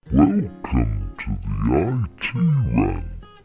Welcome to the IT Rant.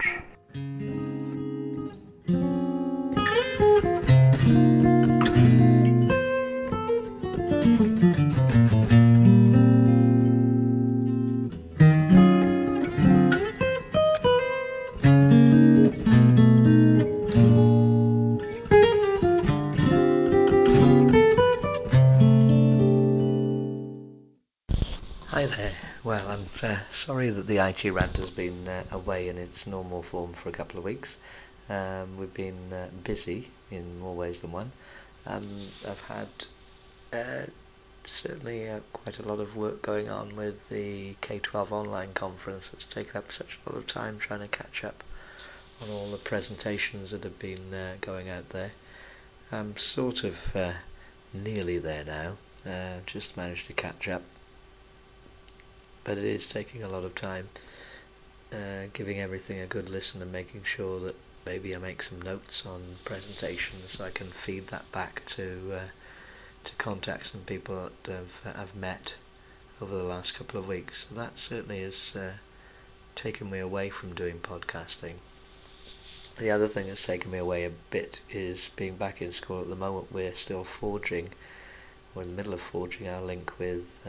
Hi there. Well, I'm sorry that the IT rant has been away in its normal form for a couple of weeks. We've been busy in more ways than one. I've had certainly quite a lot of work going on with the K-12 online conference. It's taken up such a lot of time trying to catch up on all the presentations that have been going out there. I'm sort of nearly there now. Just managed to catch up. But it is taking a lot of time, giving everything a good listen and making sure that maybe I make some notes on presentations so I can feed that back to contacts and people that I've met over the last couple of weeks. So that certainly has taken me away from doing podcasting. The other thing that's taken me away a bit is being back in school at the moment. We're in the middle of forging our link with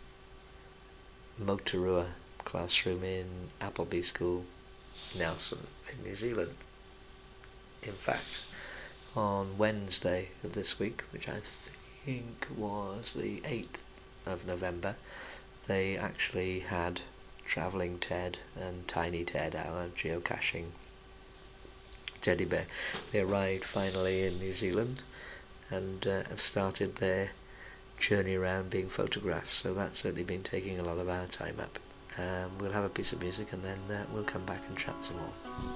Motorua classroom in Appleby School, Nelson, in New Zealand. In fact, on Wednesday of this week, which I think was the 8th of November, they actually had Travelling Ted and Tiny Ted, our geocaching teddy bear. They arrived finally in New Zealand and have started their journey around being photographed, so that's certainly been taking a lot of our time up. We'll have a piece of music and then we'll come back and chat some more.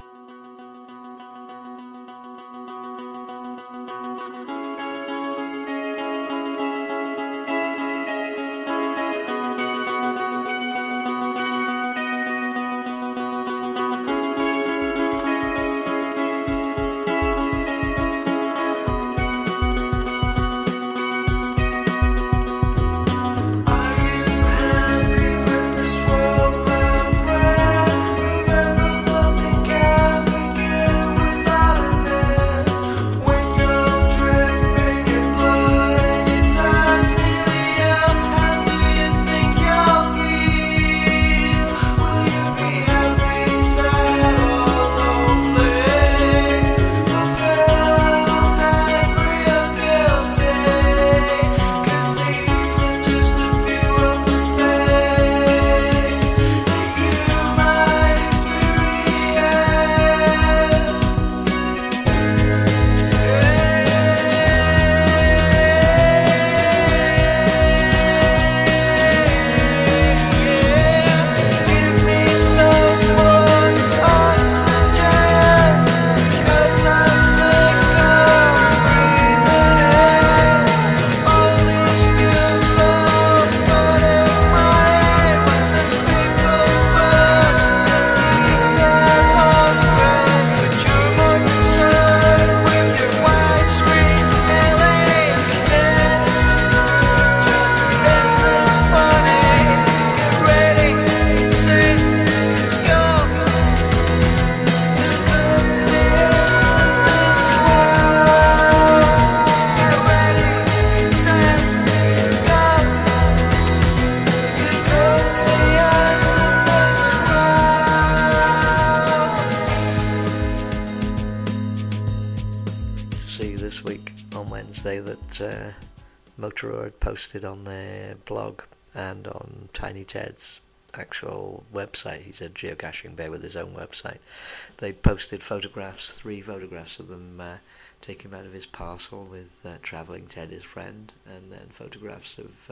See this week on Wednesday that Motorua had posted on their blog and on Tiny Ted's actual website. He's a geocaching bear with his own website. They posted photographs, 3 photographs of them taken out of his parcel with Travelling Ted, his friend, and then photographs of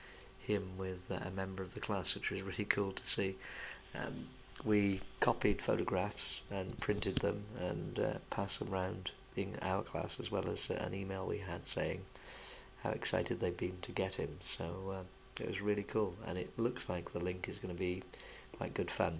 him with a member of the class, which was really cool to see. We copied photographs and printed them and passed them around in our class, as well as an email we had saying how excited they'd been to get him. So it was really cool, and it looks like the link is going to be quite good fun.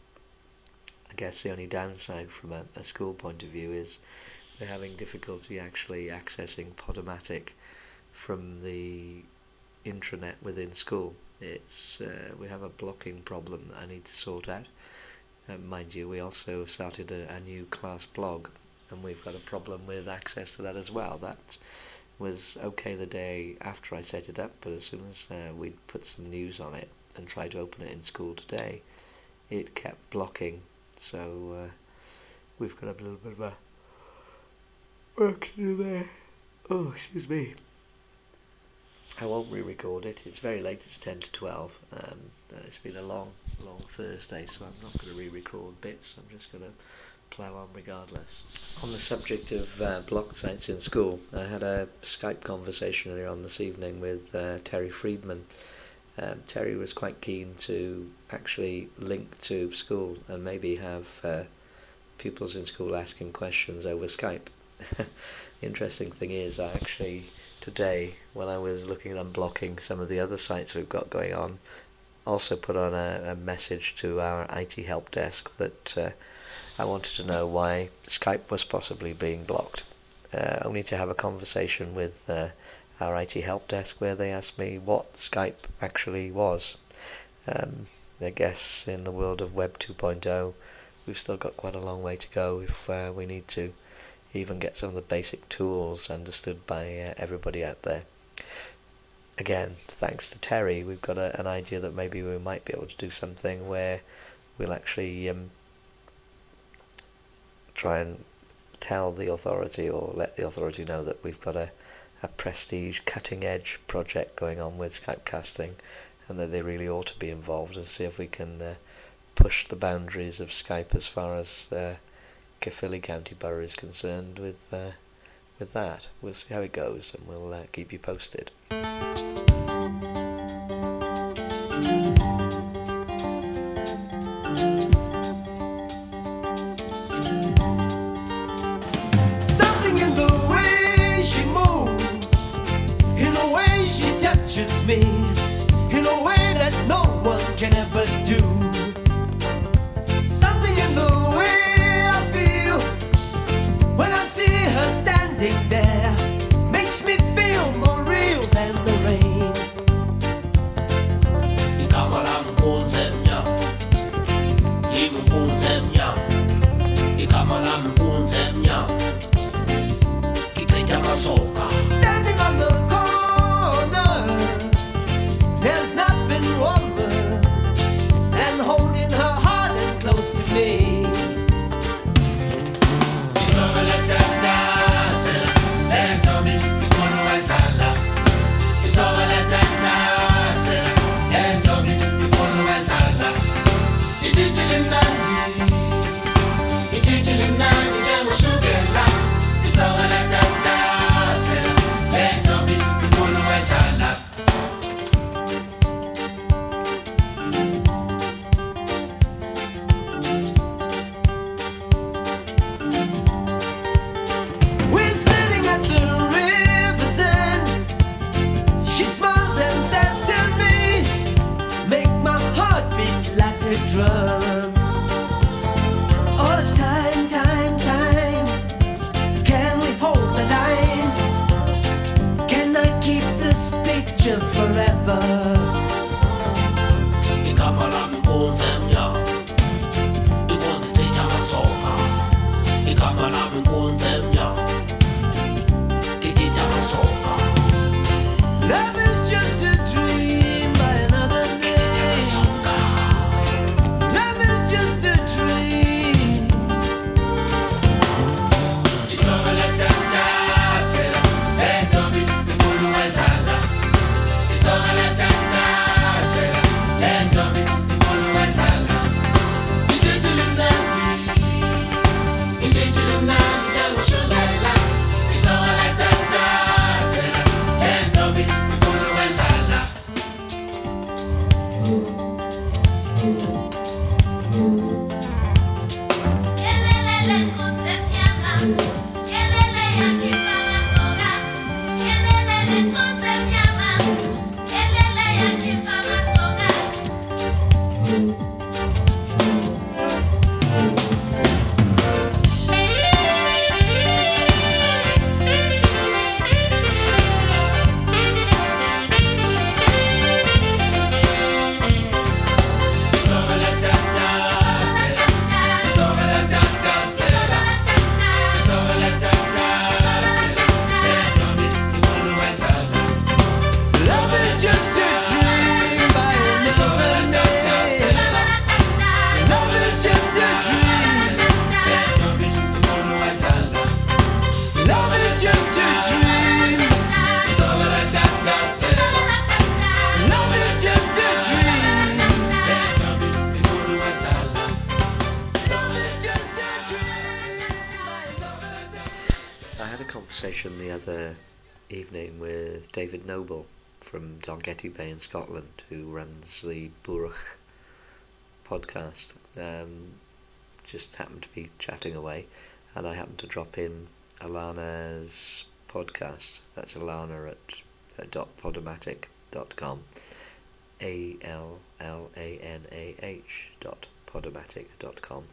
I guess the only downside from a school point of view is they're having difficulty actually accessing Podomatic from the intranet within school. It's we have a blocking problem that I need to sort out. Mind you, we also started a new class blog, and we've got a problem with access to that as well. That was okay the day after I set it up, but as soon as we put some news on it and tried to open it in school today, it kept blocking. So we've got a little bit of a work to do there. Oh, excuse me. I won't re-record it. It's very late. It's 10 to 12. It's been a long Thursday, so I'm not going to re-record bits. I'm just going to plough on regardless. On the subject of blocked sites in school, I had a Skype conversation earlier on this evening with Terry Friedman. Terry was quite keen to actually link to school and maybe have pupils in school asking questions over Skype. The interesting thing is, I actually today, when I was looking at unblocking some of the other sites we've got going on, also put on a message to our IT help desk that I wanted to know why Skype was possibly being blocked, only to have a conversation with our IT help desk where they asked me what Skype actually was. I guess in the world of Web 2.0 we've still got quite a long way to go if we need to even get some of the basic tools understood by everybody out there. Again, thanks to Terry, we've got an idea that maybe we might be able to do something where we'll actually try and tell the authority or let the authority know that we've got a prestige, cutting-edge project going on with Skype casting, and that they really ought to be involved, and see if we can push the boundaries of Skype as far as Caerphilly County Borough is concerned with that. We'll see how it goes, and we'll keep you posted. Something in the way she moves, in the way she touches me, in a way that no one can ever do. Something in the way when I see her standing there, makes me feel more real than the rain. Ikamala mpunzemnya, impunzemnya, ikamala mpunzemnya, kiteja masoka. Standing on the corner, there's nothing warmer than holding her heart and close to me. Drum. Oh, time, can we hold the line? Can I keep this picture forever? Ikamala mpunzemnya, ikonzi teja masoka. Ikamala mpunzemnya, kiteja masoka. Love is just a dream by another name. Just a dream. It's all like that, let go be the full of Allah. It's all like that, let go be the full of Allah. It's a dream, it's a dream, it's a dream. It's all like that, let go be the full of Allah. conversation the other evening with David Noble from Dalgety Bay in Scotland, who runs the Bwrch podcast. Just happened to be chatting away, and I happened to drop in Alana's podcast. That's Alana at .podomatic.com, ALLANAH.podomatic.com,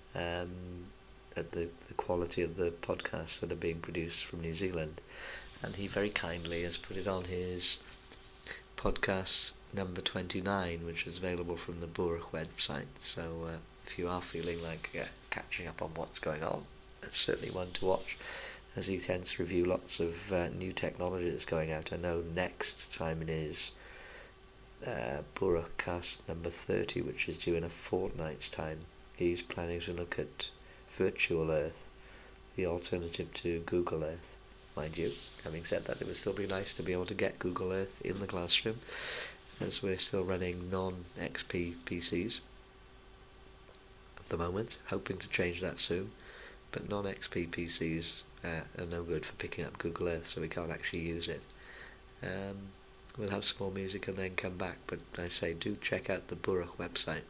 at the quality of the podcasts that are being produced from New Zealand. And he very kindly has put it on his podcast number 29, which is available from the Bwrch website. So if you are feeling like catching up on what's going on, it's certainly one to watch, as he tends to review lots of new technology that's going out. I know next time it is Bwrchcast number 30, which is due in a fortnight's time. He's planning to look at Virtual Earth, the alternative to Google Earth. Mind you, having said that, it would still be nice to be able to get Google Earth in the classroom, as we're still running non-XP PCs at the moment, hoping to change that soon. But non-XP PCs are no good for picking up Google Earth, so we can't actually use it. We'll have some more music and then come back, but I say do check out the Bwrch website.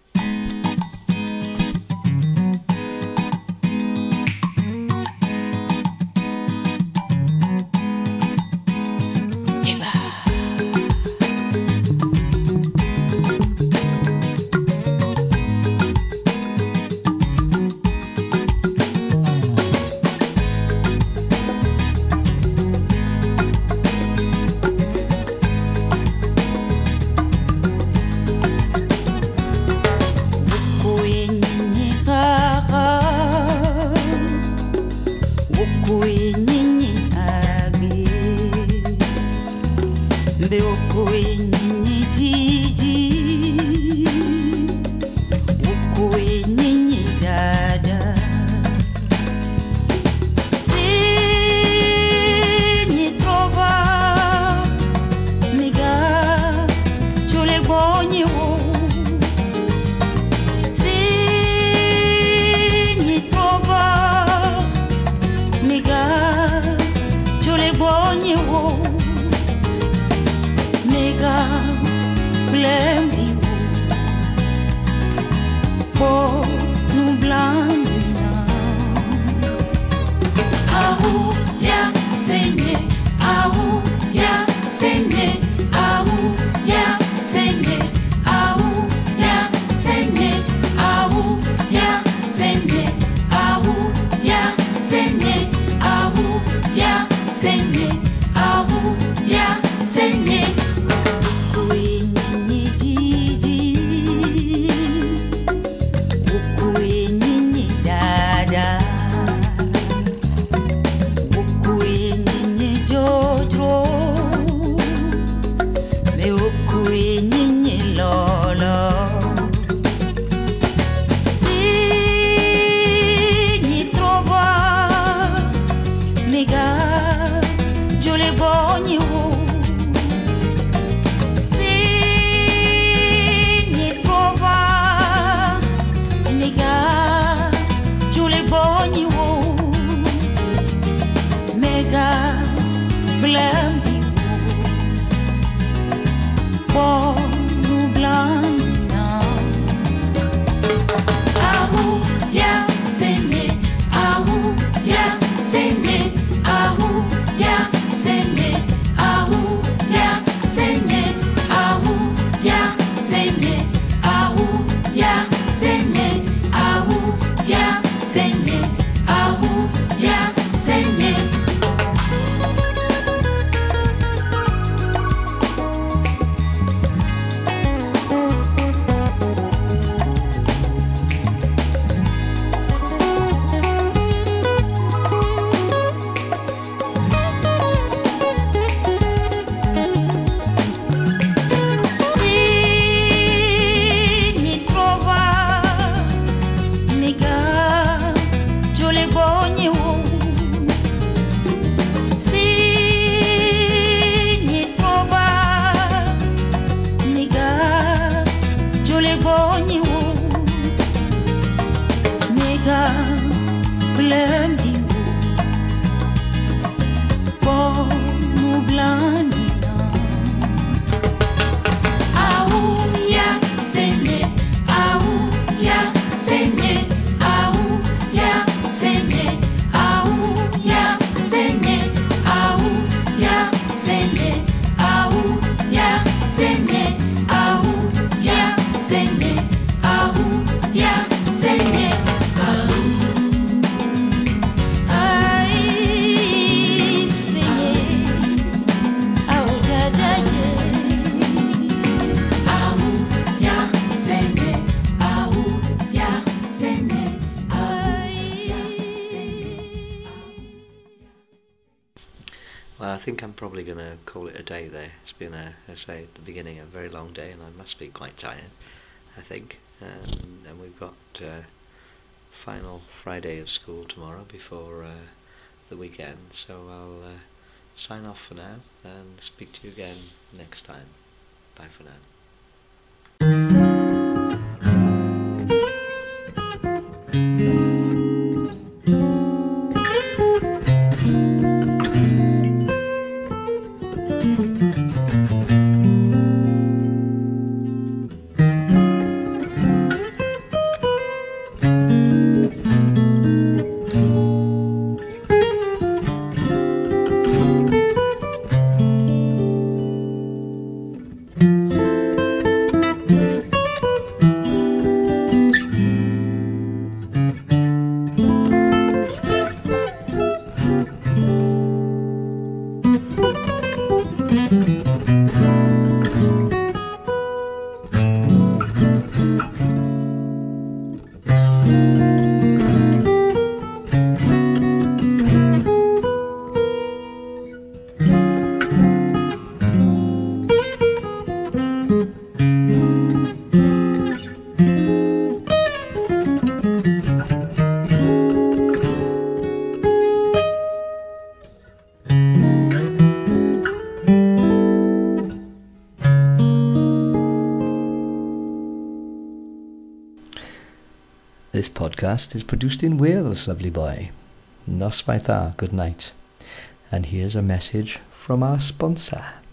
Well, I think I'm probably going to call it a day there. It's been, as I say at the beginning, a very long day, and I must be quite tired, I think. And we've got final Friday of school tomorrow before the weekend, so I'll sign off for now and speak to you again next time. Bye for now. This podcast is produced in Wales, lovely boy. Noswaith dda, good night. And here's a message from our sponsor.